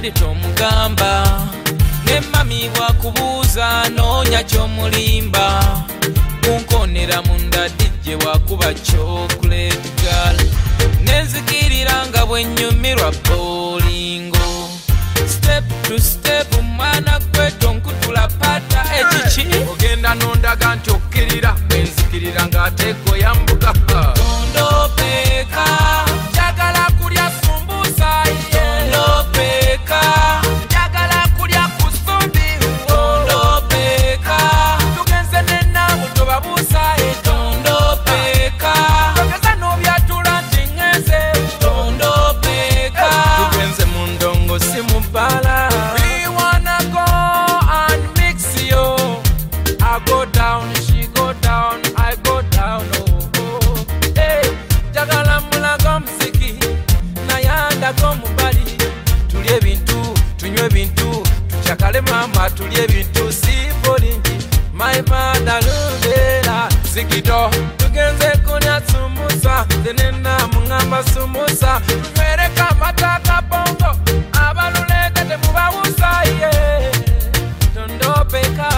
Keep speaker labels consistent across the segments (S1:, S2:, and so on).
S1: dadi tomugamba ne mami bwakubuuza noonya ky'omulimba kunkonera munda dijje wakuba chocolate girl nenzikirira nga bwennyumirwa bolingo step to step mwana gwe tonkutula pata ekiki
S2: ogenda nondaga nti okkirira enzikirira ng'ateeko yambuka
S1: tondopeka
S2: njagala kulya sumbusa
S1: tondopeka
S2: njagala kulya kusumbi
S1: tondopeka
S2: tugenze nenaamu tobabuusa
S1: tondopeka
S2: togeza n'obyatula nti ŋŋenze
S1: tondopeka
S2: tugenze mu ndongo si mu bbala we wanna go and mix yo I go down she go down I go down oh hey jagala mulaga muziki nayandaga omubali tulye ebintu tunywe ebintu tukyakale mama tulye ebintu si bolingi my mother lumbeera zikito tugenze kulya sumusa zenena mungamba sumusa tunywereka amata kabongo abaluleka temubabuusa ye tondopeka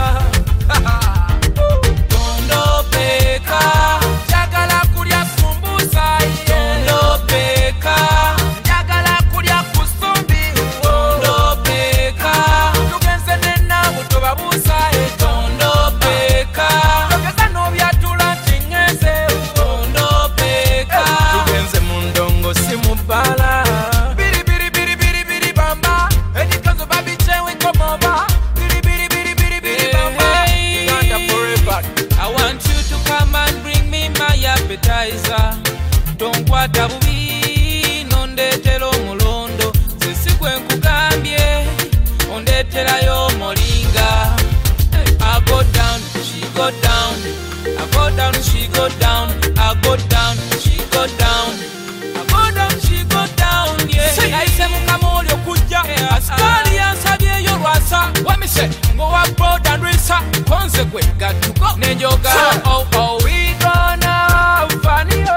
S1: tondopeka
S2: njagala kulya sumbusa
S1: tondopeka
S2: njagala kulya kusumbi
S1: tondopeka
S2: tugenze nenaamu tobabuusa
S1: tondopeka
S2: togeza n'obyatula nti ŋŋenze
S1: tondopeka
S2: tugenze mu ndongo si mu bbala biribiribiribiribiri bamba edikazo babikyewe komoba biribiribiribiri bamba Uganda forever
S1: I want you to come and bring me my appetizer. Tonkwata bubi nondetera omulondo sisigwe nkugambye ondeterayo omulinga I go down, she go down I go down, she go down I go down, she go down I go down, she go down yeah. Naise mukama oli okujja asikaali yansabyeyo lwasa wamise ngowa boda ndwisa konze gwe gatugo nenjoga oh oh
S2: we gonna have fun yo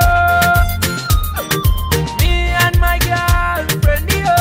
S2: me and my girlfriend yo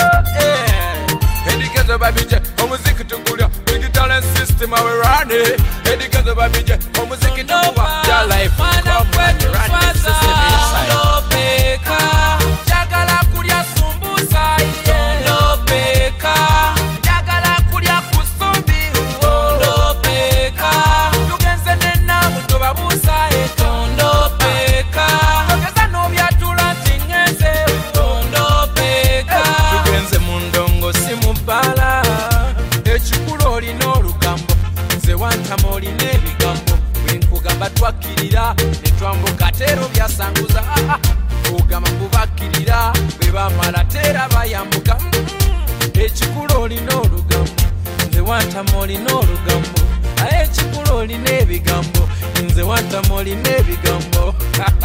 S2: edikazo babije omuziki tugulya big talent system awe rani edikazo babije omuziki tukuba ya life come and run the system inside
S1: tondopeka
S2: njagala kulya sumbusa
S1: tondopeka
S2: njagala kulya kusumbi
S1: tondopeka
S2: tugenze nenaamu tobabuusa
S1: tondopeka
S2: togeza n'obyatula nti ŋŋenze
S1: tondopeka
S2: tugenze mu ndongo si mu bbala ekikulu olina olugambo nze wantama olina ebigambo bwe nkugamba twakkirira ne twambuka teero byasanguza ogamba kubakkirira bwe bamala teera bayambuka ekikulu olina olugambo nze wantama olina olugambo aye ekikulu olina ebigambo nze wantama olina ebigambo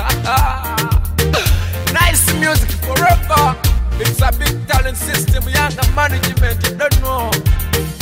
S2: nice music forever. It's a big talent system, younger management, you don't know.